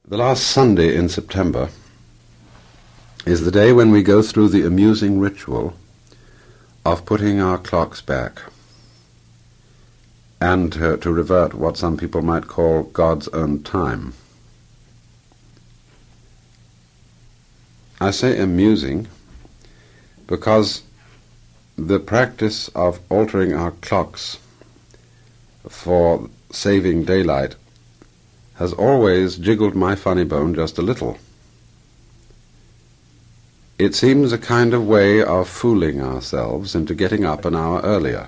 The last Sunday in September is the day when we go through the amusing ritual of putting our clocks back and to revert what some people might call God's own time. I say amusing because the practice of altering our clocks for saving daylight has always jiggled my funny bone just a little. It seems a kind of way of fooling ourselves into getting up an hour earlier.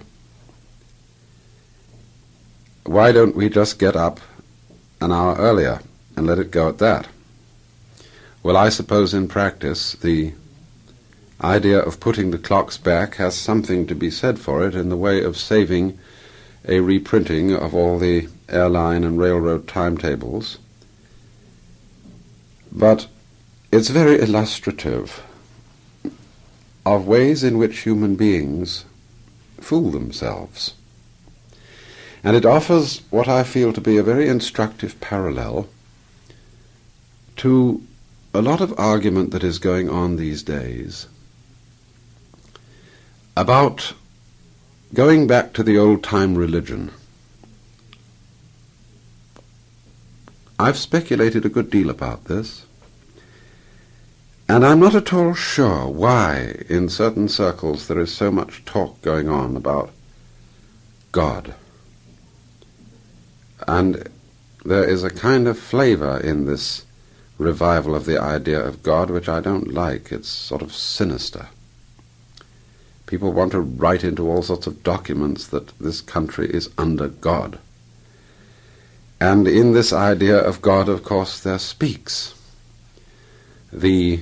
Why don't we just get up an hour earlier and let it go at that? Well, I suppose in practice the idea of putting the clocks back has something to be said for it in the way of saving a reprinting of all the airline and railroad timetables. But it's very illustrative of ways in which human beings fool themselves. And it offers what I feel to be a very instructive parallel to a lot of argument that is going on these days about going back to the old-time religion. I've speculated a good deal about this, and I'm not at all sure why in certain circles there is so much talk going on about God. And there is a kind of flavor in this revival of the idea of God which I don't like. It's sort of sinister. People want to write into all sorts of documents that this country is under God. And in this idea of God, of course, there speaks the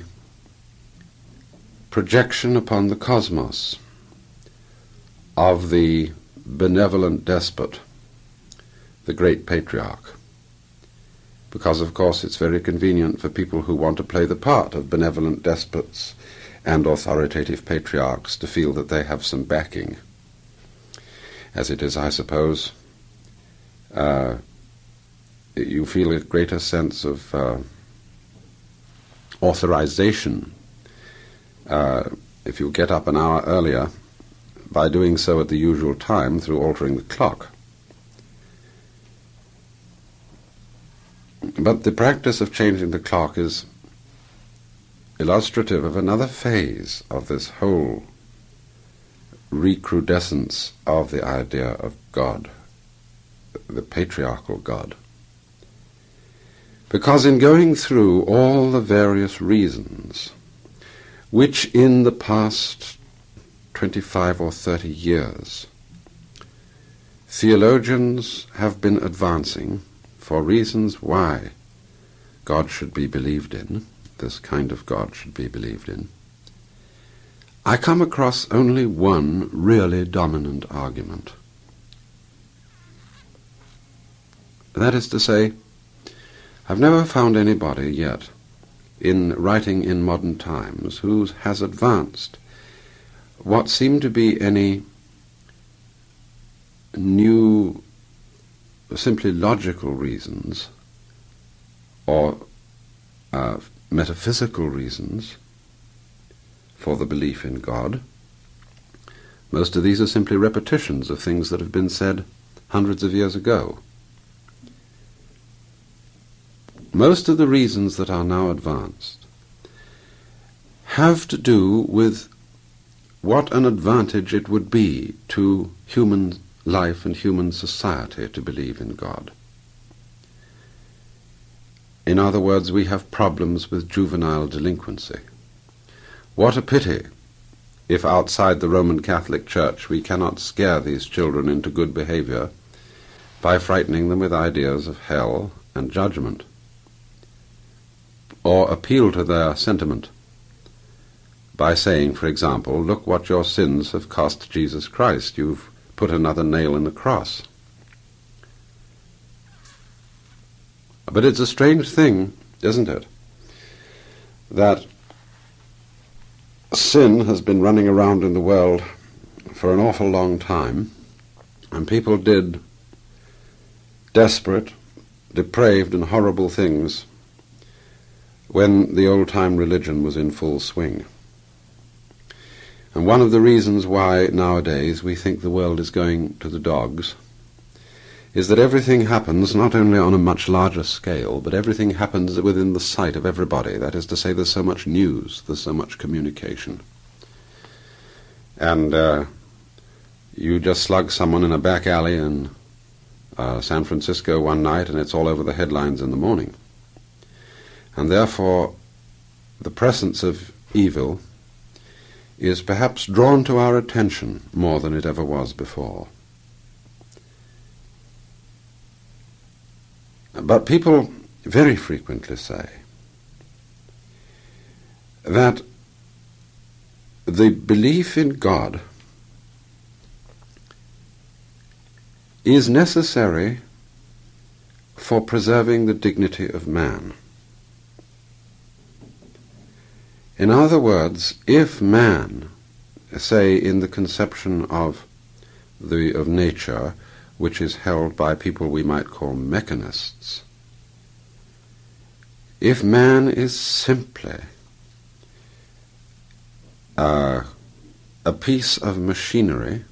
projection upon the cosmos of the benevolent despot, the great patriarch. Because, of course, it's very convenient for people who want to play the part of benevolent despots and authoritative patriarchs to feel that they have some backing. As it is, I suppose, you feel a greater sense of authorization if you get up an hour earlier by doing so at the usual time through altering the clock. But the practice of changing the clock is illustrative of another phase of this whole recrudescence of the idea of God, the patriarchal God. Because in going through all the various reasons which in the past 25 or 30 years theologians have been advancing for reasons why God should be believed in, this kind of God should be believed in, I come across only one really dominant argument. That is to say, I've never found anybody yet in writing in modern times who has advanced what seem to be any new, simply logical reasons or metaphysical reasons for the belief in God. Most of these are simply repetitions of things that have been said hundreds of years ago. Most of the reasons that are now advanced have to do with what an advantage it would be to human life and human society to believe in God. In other words, we have problems with juvenile delinquency. What a pity if outside the Roman Catholic Church we cannot scare these children into good behavior by frightening them with ideas of hell and judgment, or appeal to their sentiment by saying, for example, look what your sins have cost Jesus Christ. You've put another nail in the cross. But it's a strange thing, isn't it, that sin has been running around in the world for an awful long time, and people did desperate, depraved and horrible things when the old-time religion was in full swing. And one of the reasons why nowadays we think the world is going to the dogs is that everything happens not only on a much larger scale, but everything happens within the sight of everybody. That is to say, there's so much news, there's so much communication. And you just slug someone in a back alley in San Francisco one night and it's all over the headlines in the morning. And therefore, the presence of evil is perhaps drawn to our attention more than it ever was before. But people very frequently say that the belief in God is necessary for preserving the dignity of man. In other words, if man, say in the conception of nature, which is held by people we might call mechanists, if man is simply a piece of machinery,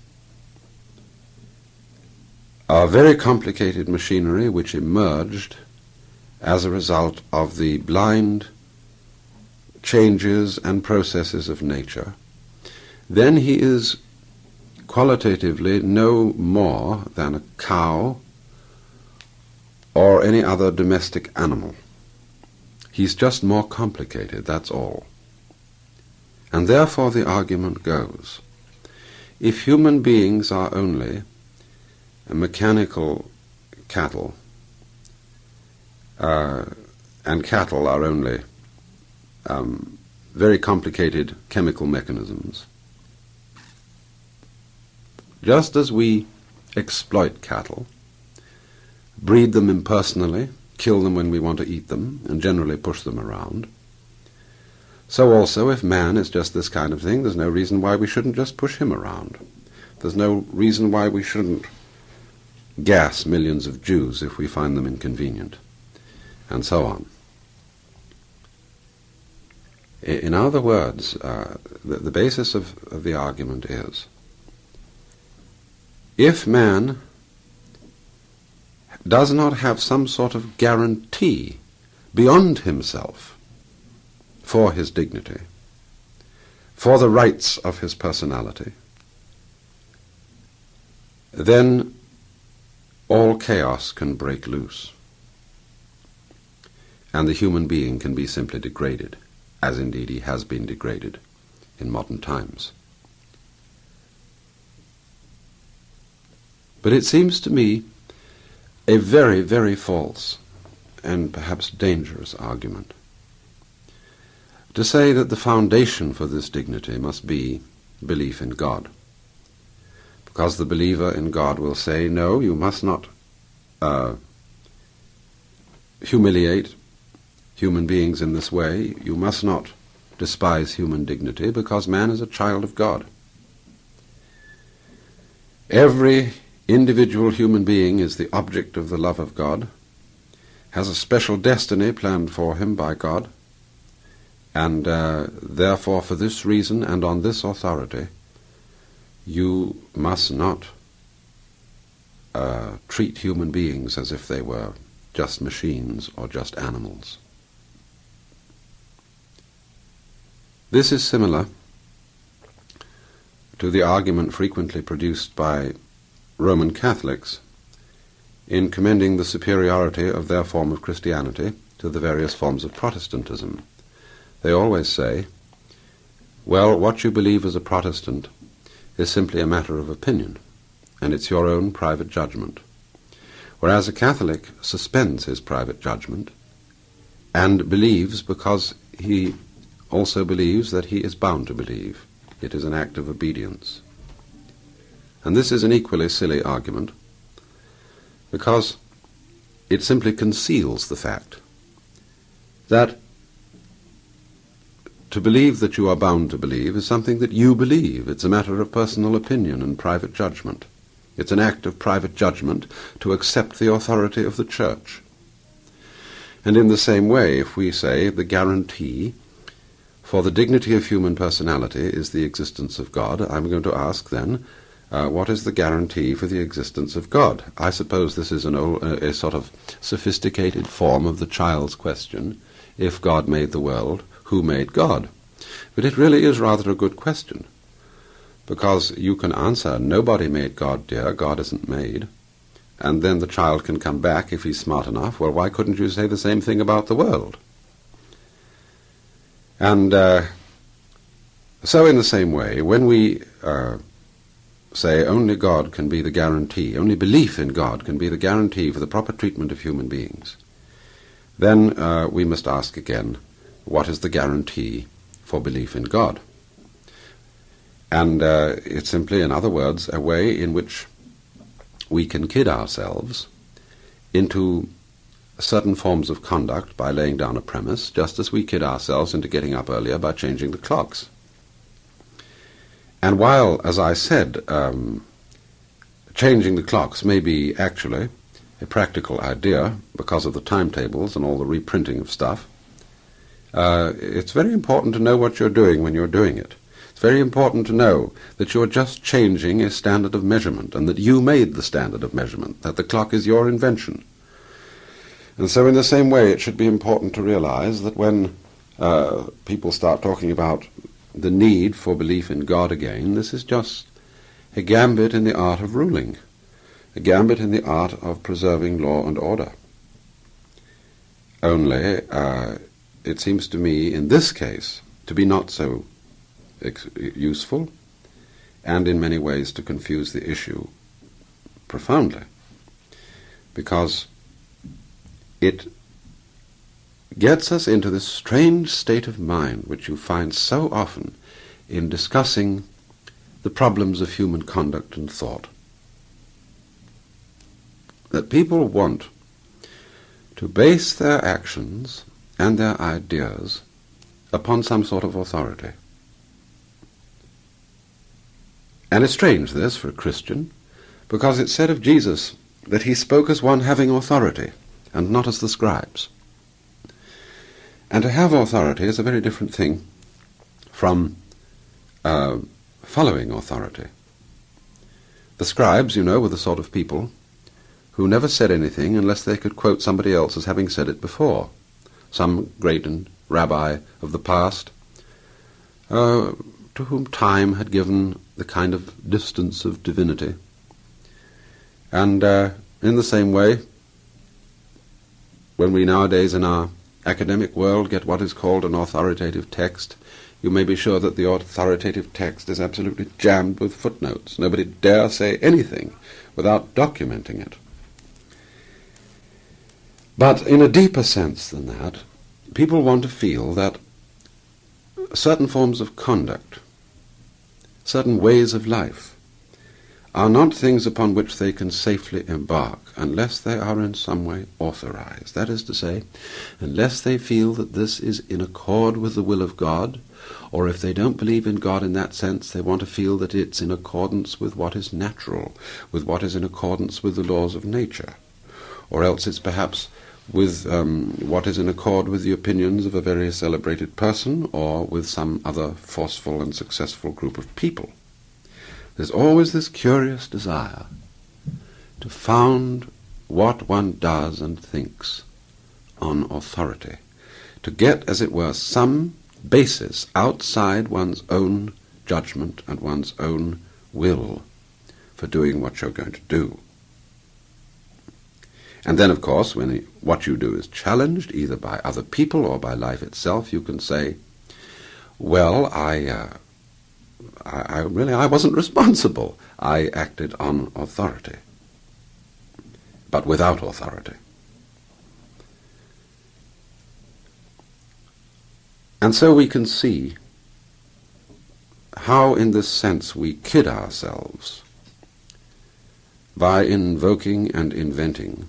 a very complicated machinery which emerged as a result of the blind changes and processes of nature, then he is qualitatively no more than a cow or any other domestic animal. He's just more complicated, that's all. And therefore the argument goes, if human beings are only mechanical cattle, and cattle are only very complicated chemical mechanisms, just as we exploit cattle, breed them impersonally, kill them when we want to eat them, and generally push them around, so also if man is just this kind of thing, there's no reason why we shouldn't just push him around. There's no reason why we shouldn't gas millions of Jews if we find them inconvenient, and so on. In other words, the basis of the argument is, if man does not have some sort of guarantee beyond himself for his dignity, for the rights of his personality, then all chaos can break loose, and the human being can be simply degraded, as indeed he has been degraded in modern times. But it seems to me a very, very false and perhaps dangerous argument to say that the foundation for this dignity must be belief in God. Because the believer in God will say, no, you must not humiliate human beings in this way. You must not despise human dignity, because man is a child of God. Every individual human being is the object of the love of God, has a special destiny planned for him by God, and therefore for this reason and on this authority, you must not treat human beings as if they were just machines or just animals. This is similar to the argument frequently produced by Roman Catholics in commending the superiority of their form of Christianity to the various forms of Protestantism. They always say, well, what you believe as a Protestant is simply a matter of opinion, and it's your own private judgment. Whereas a Catholic suspends his private judgment and believes because he also believes that he is bound to believe. It is an act of obedience. And this is an equally silly argument, because it simply conceals the fact that to believe that you are bound to believe is something that you believe. It's a matter of personal opinion and private judgment. It's an act of private judgment to accept the authority of the Church. And in the same way, if we say the guarantee for the dignity of human personality is the existence of God, I'm going to ask then, what is the guarantee for the existence of God? I suppose this is a sort of sophisticated form of the child's question. If God made the world, who made God? But it really is rather a good question, because you can answer, nobody made God, dear, God isn't made. And then the child can come back, if he's smart enough, well, why couldn't you say the same thing about the world? And so in the same way, when we say only God can be the guarantee, only belief in God can be the guarantee for the proper treatment of human beings, then we must ask again, what is the guarantee for belief in God? And it's simply, in other words, a way in which we can kid ourselves into certain forms of conduct by laying down a premise, just as we kid ourselves into getting up earlier by changing the clocks. And while, as I said, changing the clocks may be actually a practical idea because of the timetables and all the reprinting of stuff, it's very important to know what you're doing when you're doing it. It's very important to know that you're just changing a standard of measurement, and that you made the standard of measurement, that the clock is your invention. And so in the same way, it should be important to realize that when people start talking about the need for belief in God again, this is just a gambit in the art of ruling, a gambit in the art of preserving law and order. Only, it seems to me, in this case, to be not so useful, and in many ways to confuse the issue profoundly, because it gets us into this strange state of mind which you find so often in discussing the problems of human conduct and thought, that people want to base their actions and their ideas upon some sort of authority. And it's strange, this, for a Christian, because it's said of Jesus that he spoke as one having authority, and not as the scribes. And to have authority is a very different thing from following authority. The scribes, you know, were the sort of people who never said anything unless they could quote somebody else as having said it before, some great rabbi of the past, to whom time had given the kind of distance of divinity. And in the same way, when we nowadays in our academic world get what is called an authoritative text, you may be sure that the authoritative text is absolutely jammed with footnotes. Nobody dare say anything without documenting it. But in a deeper sense than that, people want to feel that certain forms of conduct, certain ways of life, are not things upon which they can safely embark unless they are in some way authorized. That is to say, unless they feel that this is in accord with the will of God, or if they don't believe in God in that sense, they want to feel that it's in accordance with what is natural, with what is in accordance with the laws of nature, or else it's perhaps with what is in accord with the opinions of a very celebrated person, or with some other forceful and successful group of people. There's always this curious desire to found what one does and thinks on authority, to get, as it were, some basis outside one's own judgment and one's own will for doing what you're going to do. And then, of course, when what you do is challenged, either by other people or by life itself, you can say, well, I wasn't responsible. I acted on authority, but without authority. And so we can see how, in this sense, we kid ourselves by invoking and inventing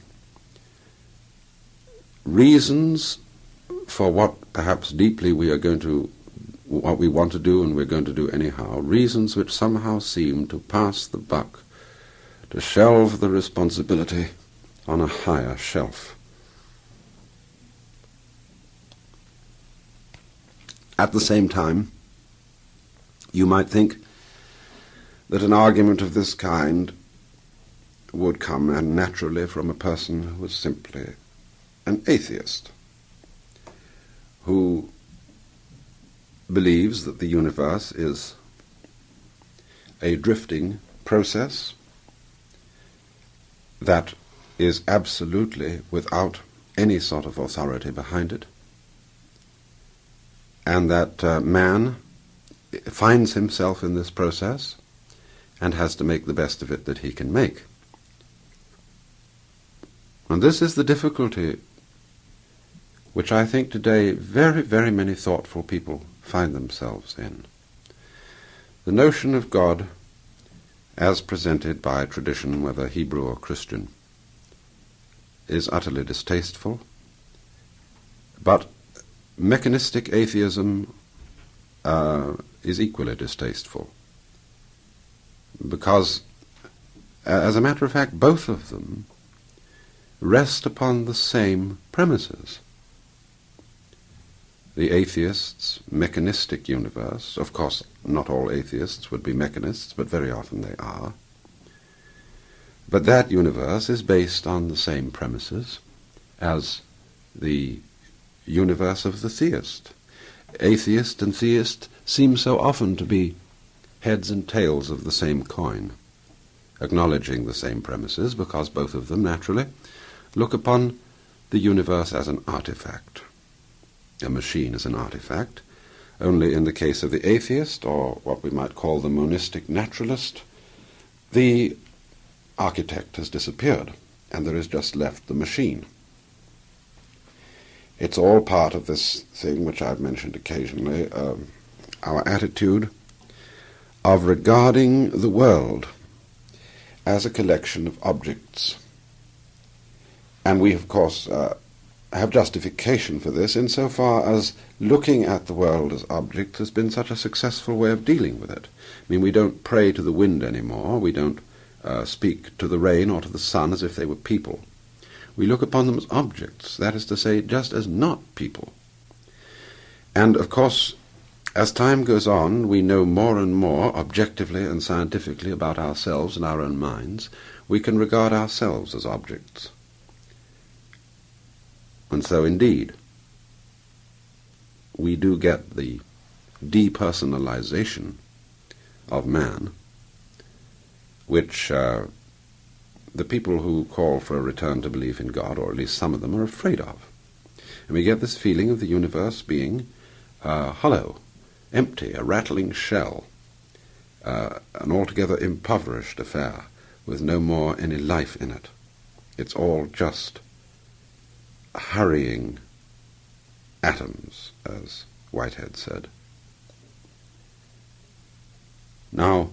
reasons for what perhaps deeply we are going to, what we want to do and we're going to do anyhow, reasons which somehow seem to pass the buck, to shelve the responsibility on a higher shelf. At the same time, you might think that an argument of this kind would come naturally from a person who was simply an atheist, who believes that the universe is a drifting process that is absolutely without any sort of authority behind it, and that man finds himself in this process and has to make the best of it that he can make. And this is the difficulty which I think today very, very many thoughtful people find themselves in. The notion of God as presented by tradition, whether Hebrew or Christian, is utterly distasteful, but mechanistic atheism is equally distasteful, because, as a matter of fact, both of them rest upon the same premises. The atheist's mechanistic universe, of course not all atheists would be mechanists, but very often they are, but that universe is based on the same premises as the universe of the theist. Atheist and theist seem so often to be heads and tails of the same coin, acknowledging the same premises, because both of them naturally look upon the universe as an artifact. A machine is an artifact. Only in the case of the atheist, or what we might call the monistic naturalist, the architect has disappeared, and there is just left the machine. It's all part of this thing which I've mentioned occasionally, our attitude of regarding the world as a collection of objects. And we, of course, have justification for this insofar as looking at the world as objects has been such a successful way of dealing with it. I mean, we don't pray to the wind anymore. We don't speak to the rain or to the sun as if they were people. We look upon them as objects, that is to say, just as not people. And, of course, as time goes on, we know more and more objectively and scientifically about ourselves and our own minds. We can regard ourselves as objects. And so, indeed, we do get the depersonalization of man, which the people who call for a return to belief in God, or at least some of them, are afraid of. And we get this feeling of the universe being hollow, empty, a rattling shell, an altogether impoverished affair, with no more any life in it. It's all just hurrying atoms, as Whitehead said. Now,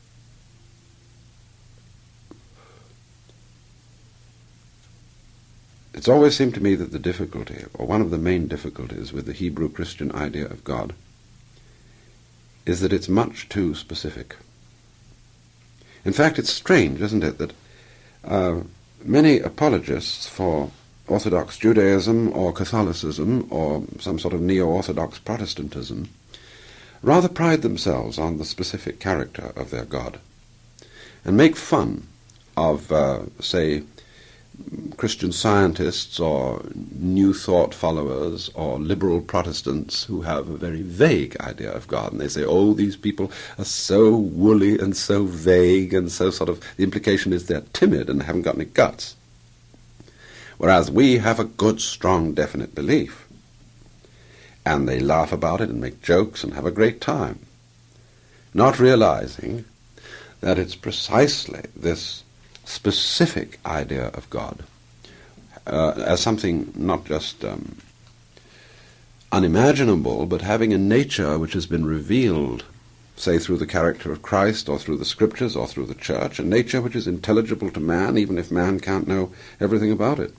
it's always seemed to me that the difficulty, or one of the main difficulties with the Hebrew Christian idea of God, is that it's much too specific. In fact, it's strange, isn't it, that many apologists for Orthodox Judaism or Catholicism or some sort of neo-Orthodox Protestantism rather pride themselves on the specific character of their God and make fun of, say, Christian scientists or New Thought followers or liberal Protestants who have a very vague idea of God. And they say, oh, these people are so woolly and so vague and so sort of, the implication is they're timid and haven't got any guts. Whereas we have a good, strong, definite belief. And they laugh about it and make jokes and have a great time, not realizing that it's precisely this specific idea of God as something not just unimaginable, but having a nature which has been revealed, say through the character of Christ or through the Scriptures or through the Church, a nature which is intelligible to man, even if man can't know everything about it.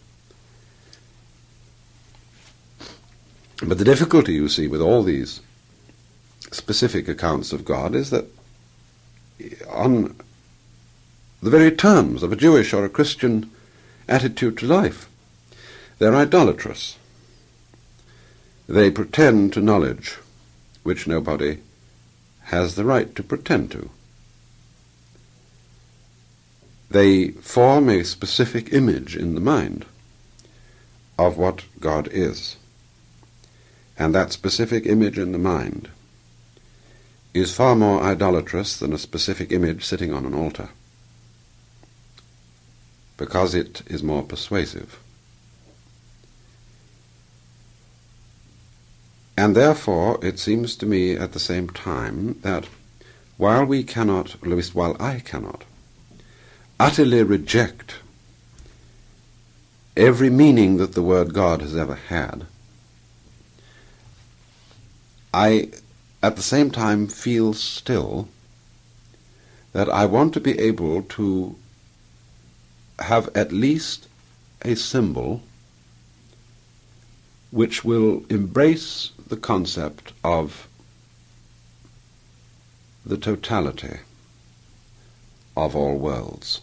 But the difficulty, you see, with all these specific accounts of God is that on the very terms of a Jewish or a Christian attitude to life, they're idolatrous. They pretend to knowledge which nobody has the right to pretend to. They form a specific image in the mind of what God is. And that specific image in the mind is far more idolatrous than a specific image sitting on an altar, because it is more persuasive. And therefore, it seems to me at the same time that while we cannot, at least while I cannot, utterly reject every meaning that the word God has ever had, I at the same time feel still that I want to be able to have at least a symbol which will embrace the concept of the totality of all worlds.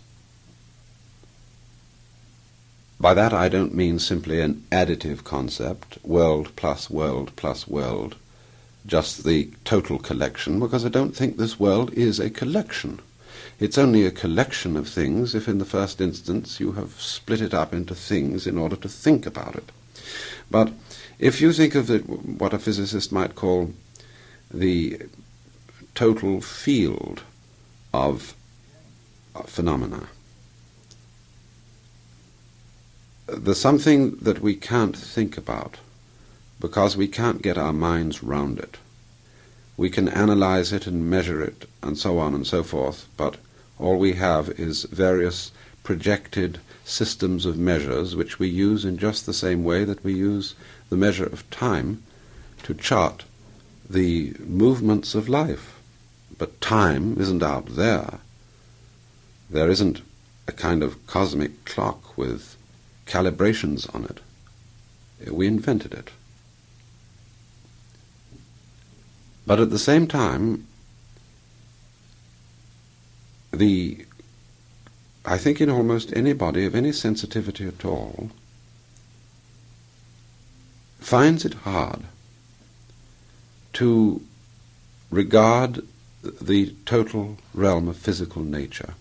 By that I don't mean simply an additive concept, world plus world plus world, just the total collection, because I don't think this world is a collection. It's only a collection of things if in the first instance you have split it up into things in order to think about it. But if you think of what a physicist might call the total field of phenomena, there's something that we can't think about because we can't get our minds round it. We can analyze it and measure it and so on and so forth, but all we have is various projected systems of measures which we use in just the same way that we use the measure of time to chart the movements of life. But time isn't out there. There isn't a kind of cosmic clock with calibrations on it. We invented it. But at the same time, I think in almost anybody of any sensitivity at all finds it hard to regard the total realm of physical nature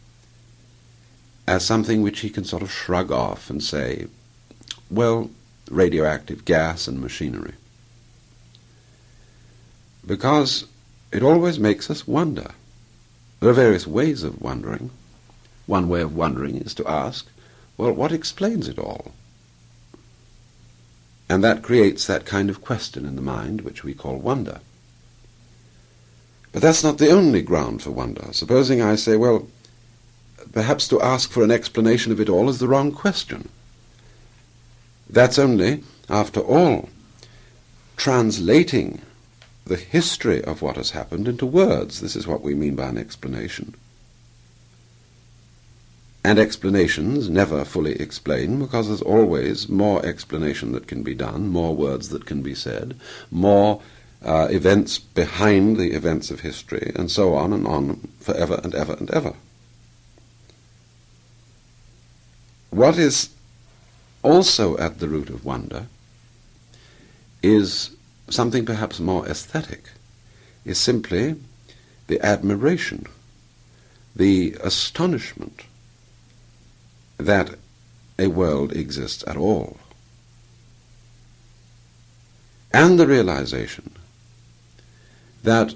as something which he can sort of shrug off and say, well, radioactive gas and machinery. Because it always makes us wonder. There are various ways of wondering. One way of wondering is to ask, well, what explains it all? And that creates that kind of question in the mind which we call wonder. But that's not the only ground for wonder. Supposing I say, well, perhaps to ask for an explanation of it all is the wrong question. That's only, after all, translating the history of what has happened into words. This is what we mean by an explanation. And explanations never fully explain, because there's always more explanation that can be done, more words that can be said, more events behind the events of history, and so on forever and ever and ever. What is also at the root of wonder is something perhaps more aesthetic, is simply the admiration, the astonishment that a world exists at all, and the realization that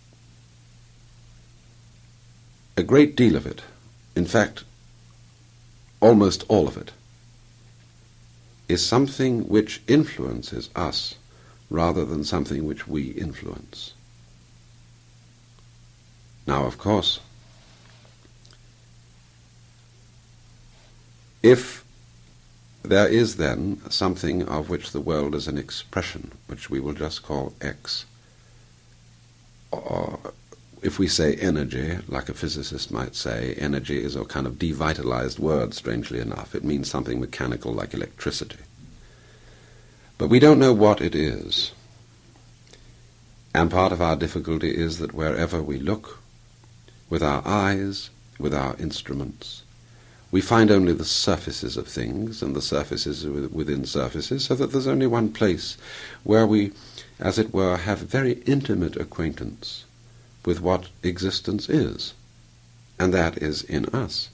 a great deal of it, in fact, almost all of it, is something which influences us rather than something which we influence. Now, of course, if there is then something of which the world is an expression, which we will just call X, or if we say energy, like a physicist might say, energy is a kind of devitalized word, strangely enough. It means something mechanical like electricity. But we don't know what it is. And part of our difficulty is that wherever we look, with our eyes, with our instruments, we find only the surfaces of things and the surfaces within surfaces, so that there's only one place where we as it were, have very intimate acquaintance with what existence is, and that is in us.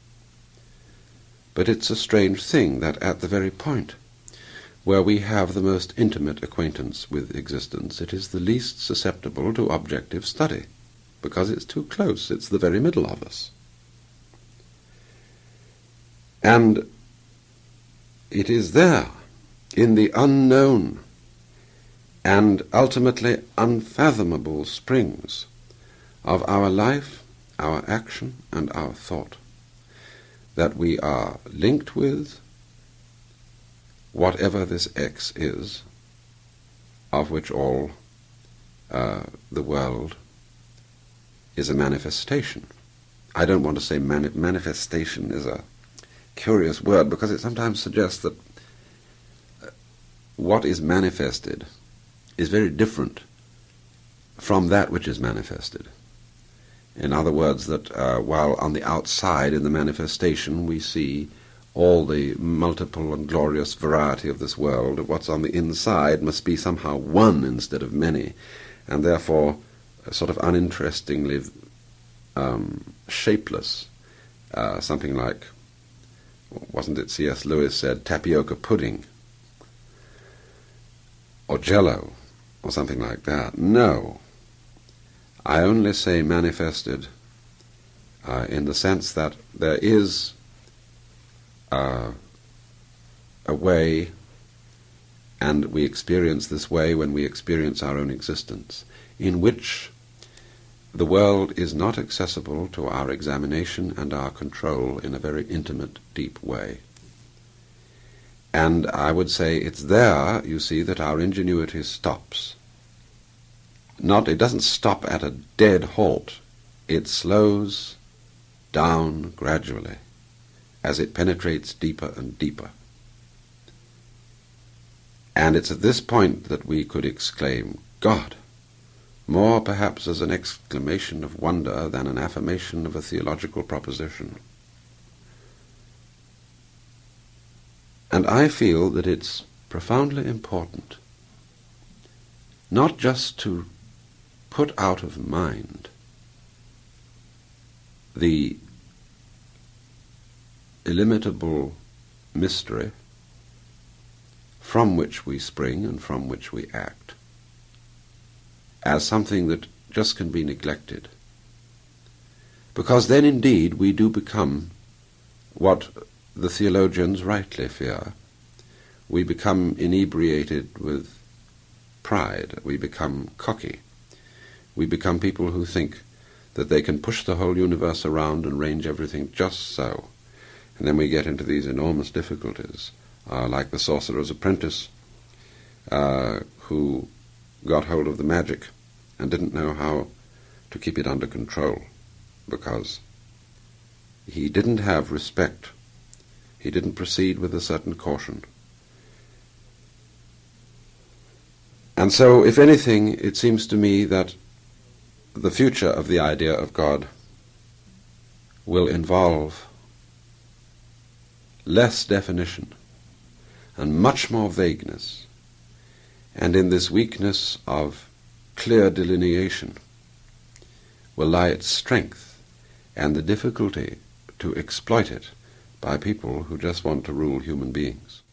But it's a strange thing that at the very point where we have the most intimate acquaintance with existence, it is the least susceptible to objective study, because it's too close, it's the very middle of us. And it is there, in the unknown and ultimately unfathomable springs of our life, our action, and our thought, that we are linked with whatever this X is, of which all the world is a manifestation. I don't want to say manifestation is a curious word, because it sometimes suggests that what is manifested is very different from that which is manifested. In other words, that while on the outside in the manifestation we see all the multiple and glorious variety of this world, what's on the inside must be somehow one instead of many, and therefore sort of uninterestingly shapeless, something like, wasn't it C.S. Lewis said, tapioca pudding, or jello, or something like that. No, I only say manifested in the sense that there is a way, and we experience this way when we experience our own existence, in which the world is not accessible to our examination and our control in a very intimate, deep way. And I would say it's there, you see, that our ingenuity stops. It doesn't stop at a dead halt. It slows down gradually as it penetrates deeper and deeper. And it's at this point that we could exclaim, God, more perhaps as an exclamation of wonder than an affirmation of a theological proposition. And I feel that it's profoundly important not just to put out of mind the illimitable mystery from which we spring and from which we act, as something that just can be neglected. Because then indeed we do become what the theologians rightly fear. We become inebriated with pride. We become cocky. We become people who think that they can push the whole universe around and arrange everything just so. And then we get into these enormous difficulties, like the Sorcerer's Apprentice, who got hold of the magic and didn't know how to keep it under control, because he didn't have respect. He didn't proceed with a certain caution. And so, if anything, it seems to me that the future of the idea of God will involve less definition and much more vagueness, and in this weakness of clear delineation will lie its strength and the difficulty to exploit it by people who just want to rule human beings.